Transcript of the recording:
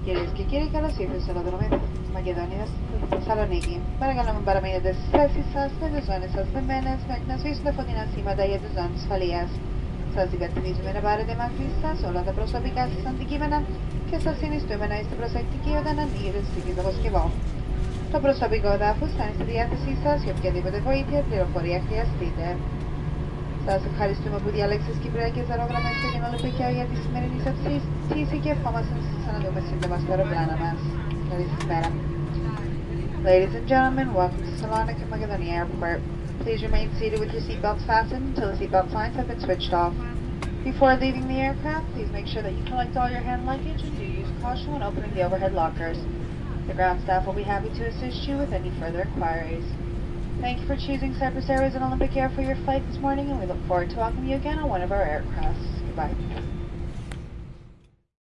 Κυρίες και κύριοι, καλώς ήρθατε στο αεροδρόμιο Μακεδονίας Θεσσαλονίκη. Παρακαλώ μην παραμείνετε στις θέσεις σας, με τις ζώνες σας δεμένες, μέχρι να σβήσουν τα φωτεινά σήματα για τις ζώνες ασφαλείας. Σας υπενθυμίζουμε να πάρετε μαζί σας όλα τα προσωπικά σας αντικείμενα και σας συνιστούμε να είστε προσεκτικοί όταν ανοίγετε τις τυχείς αποσκευών. Το προσωπικό εδάφους θα είναι στη διάθεσή σας για οποιαδήποτε βοήθεια ή πληροφορία χρειαστείτε. Σας ευχαριστούμε που διάλεξες κυπριακές αερογραμμές και την Ολυμπιακή για τη σημερινή σας πτήση και ευχόμαστε να σας ξαναδούμε σύντομα στο αεροπλάνο μας. Καλή σας μέρα. Ladies and gentlemen, welcome to Salonika Macedonia Airport. Please remain seated with your seatbelts fastened until the seatbelt signs have been switched off. Before leaving the aircraft, please make sure that you collect all your hand luggage and do use caution when opening the overhead lockers. The ground staff will be happy to assist you with any further inquiries. Thank you for choosing Cyprus Airways and Olympic Air for your flight this morning, and we look forward to welcoming you again on one of our aircrafts. Goodbye.